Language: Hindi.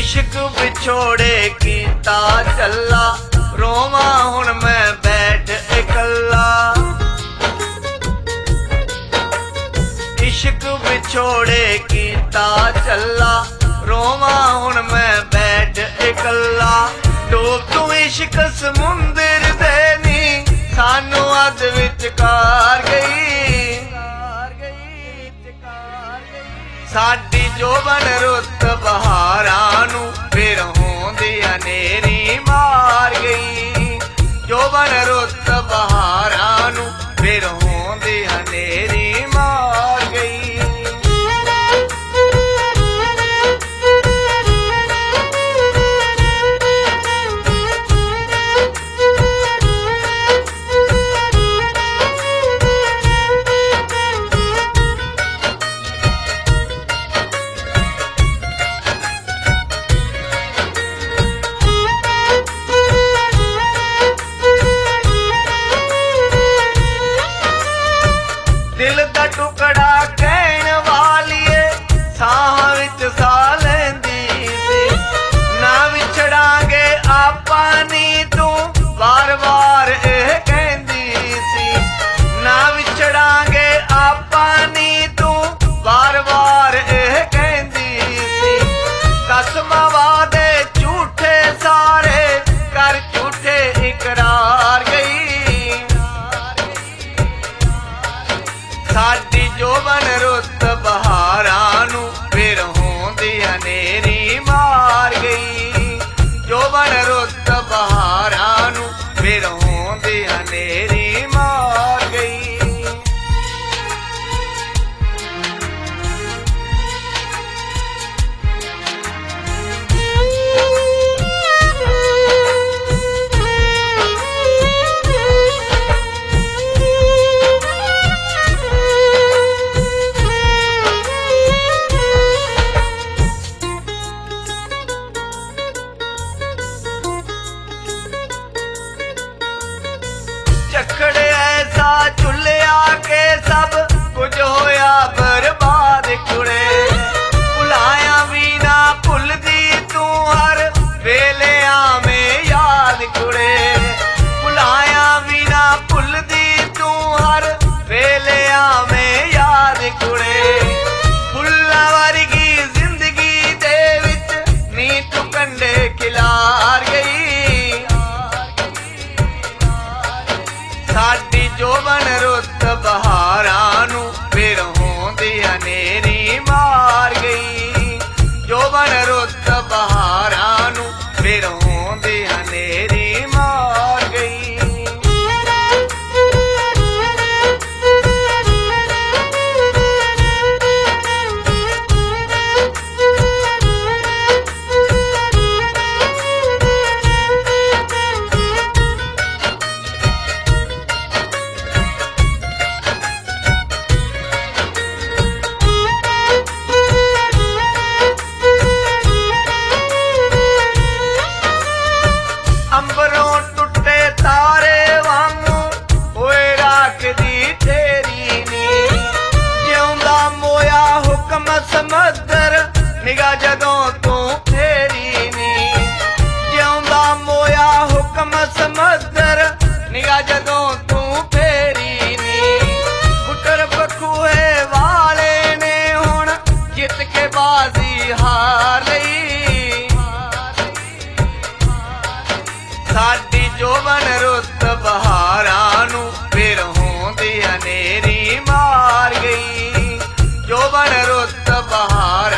इश्क विछोड़े कीता चला, रोवा हुण मैं बैठ इकल्ला। इश्क विछोड़े कीता चला, रोवा हुण मैं बैठ इकल्ला। डूब तू इश्क समुंदर दे नी, सानू अध विचकार गई। साडी जोबन रुत बहारां नू, फिर होंदी हनेरी मार गई। जोबन रुत बहारां नू, फिर होंदी हनेरी मार गई। दिल दा टुकड़ा कहण वालिए, साह विच साह लैंदी सी। ना विछड़ांगे आपां नी तू, वार वार एह कहंदी सी। ना विछड़ांगे आपां नी तू, वार वार एह कहंदी सी। कसमां वादे झूठे सारे, कर झूठे इकरार गई। साडी जोबन रुत बहारां नू, फिर होंदी हनेरी मार गई। जोबन रुत बहारां नू, फिर होंदी हनेरी मार गई। चखड़े ऐसा झुलिया के सब कुछ होया बर्बाद कुड़े। भुलाया भी ना भुलदी तू, हर वेले में याद कुड़े। भुलाया भी ना भुलदी तू, हर वेले में याद कुड़े। फुल्लां वर्गी जिंदगी दे विच नी तू कंडे खिलार गई। साडी जोबन रुत बहारां नू, फिर होंदी हनेरी मार गई। जोबन रुत बहारां नू, फिर होंदी हनेरी मार गई। अंबरों टुटे तारे वांगू होए राखदी तेरी नी। जिउंदा मोया हुक्म समंदर, निगाह जदों तू फेरी नी। जिउंदा मोया हुक्म समंदर, निगाह जदों तू फेरी नी। पुत्र बखूए वाले ने हुण जित के बाजी हार लई। साडी जोबन रुत बहारां नू, फिर होंदी हनेरी मार गई। जोबन रुत बहारां